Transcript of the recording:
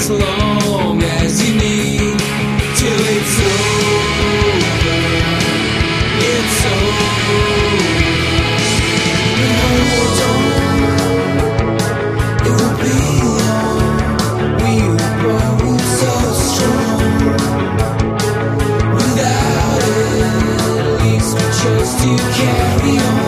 as long as you need till it's over. It's over. No, don't. It will be long. We were both so strong. Without it, at least we chose to carry on.